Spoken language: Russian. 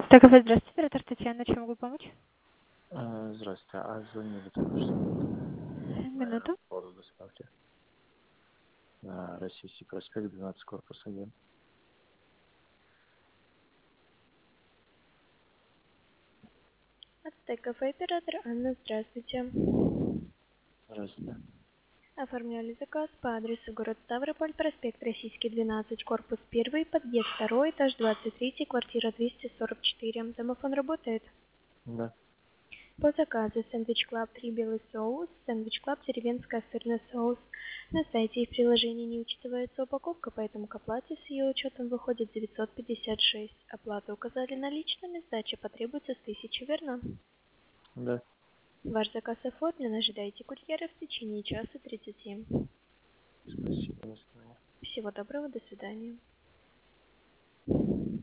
Так, здравствуйте, оператор Татьяна, чем могу помочь? Здравствуйте. А звонили только что Минуту. по поводу доставки на Российский проспект, 12, корпус 1. Ацтек кафе, оператор Анна, здравствуйте. Здравствуйте. Оформляли заказ по адресу город Ставрополь, проспект Российский, 12, корпус 1, подъезд 2, этаж 23, квартира 244. Домофон работает? Да. По заказу сэндвич клаб 3 белый соус, сэндвич клаб деревенская сырный соус. На сайте и в приложении не учитывается упаковка, поэтому к оплате с ее учетом выходит 956. Оплату указали наличными, сдача потребуется с 1000, верно? Да. Ваш заказ оформлен, ожидайте курьера в течение часа 30. Спасибо. До свидания. Всего доброго, до свидания.